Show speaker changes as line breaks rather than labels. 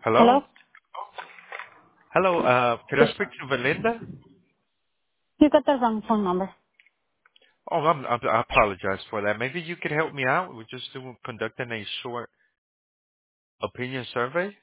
Hello?
Hello?
Hello, could I
Yes.
speak to Belinda?
You got the wrong phone number.
Oh, I apologize for that. Maybe you could help me out. We're just conducting a short opinion survey.